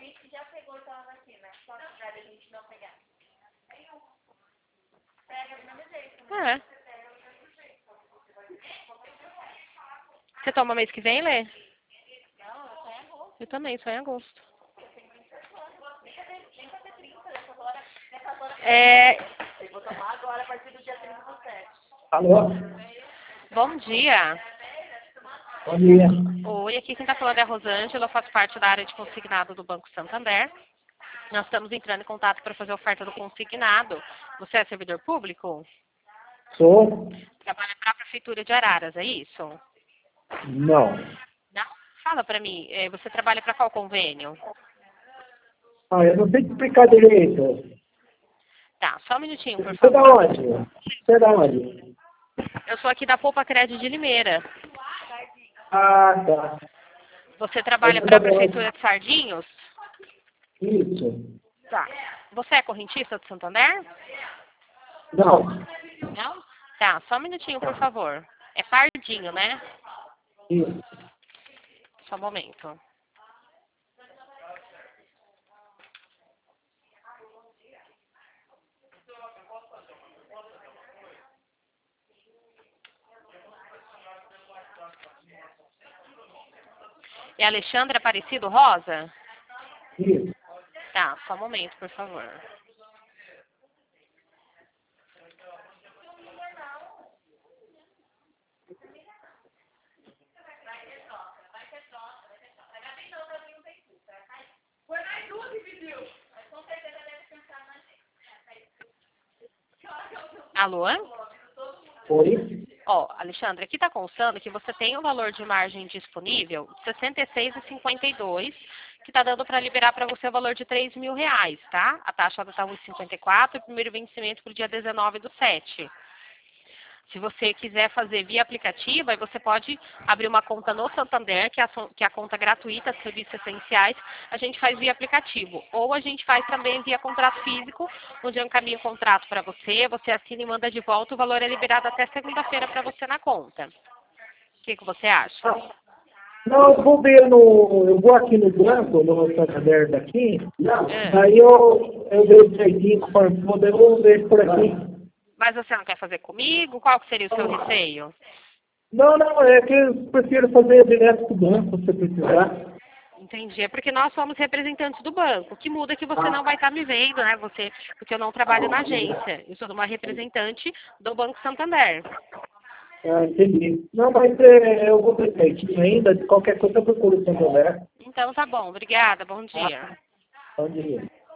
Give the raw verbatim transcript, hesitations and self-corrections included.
É. Você toma mês que vem, Lê? Eu também, só em agosto. É... Alô? Bom dia. Bom dia. Oi, aqui quem está falando é a Rosângela, eu faço parte da área de consignado do Banco Santander. Nós estamos entrando em contato para fazer a oferta do consignado. Você é servidor público? Sou? Trabalha para a Prefeitura de Araras, é isso? Não. Não? Fala para mim, eh, você trabalha para qual convênio? Ah, eu não sei te explicar direito. Tá, só um minutinho, por Você é da favor. onde? Você é da onde? Eu sou aqui da Poupa Crédito de Limeira. Ah, tá. Você trabalha Eu para a sou da onde? Prefeitura de Sardinhos? Isso. Tá. Você é correntista do Santander? Não. Não? Tá, só um minutinho, por favor. É Pardinho, né? Isso. Só um momento. É Alexandre Aparecido Rosa? Isso. Tá, só um momento, por favor. Alô? Oi? Ó, Alexandre, aqui está constando que você tem um valor de margem disponível de sessenta e seis vírgula cinquenta e dois, que está dando para liberar para você o valor de três mil reais, tá? A taxa está um vírgula cinquenta e quatro e o primeiro vencimento para o dia dezenove do sete. Se você quiser fazer via aplicativo, aí você pode abrir uma conta no Santander, que é a, so- que é a conta gratuita de serviços essenciais, a gente faz via aplicativo. Ou a gente faz também via contrato físico, onde eu encaminho o contrato para você, você assina e manda de volta, o valor é liberado até segunda-feira para você na conta. O que, que você acha? Não, eu vou ver no. Eu vou aqui no banco, no Santander daqui. É. Aí eu, eu vejo certinho conforme for, eu vou ver por aqui. Mas você não quer fazer comigo? Qual que seria o seu receio? Não, não, é que eu prefiro fazer direto com o banco, se precisar. Entendi. É porque nós somos representantes do banco. O que muda é que você não vai estar me vendo, né? Você, porque eu não trabalho na agência. Eu sou uma representante do Banco Santander. Ah, entendi. Não, mas é, eu vou ver certinho ainda. De qualquer coisa eu procuro o Santander. Então tá bom. Obrigada. Bom dia. Ah, bom dia.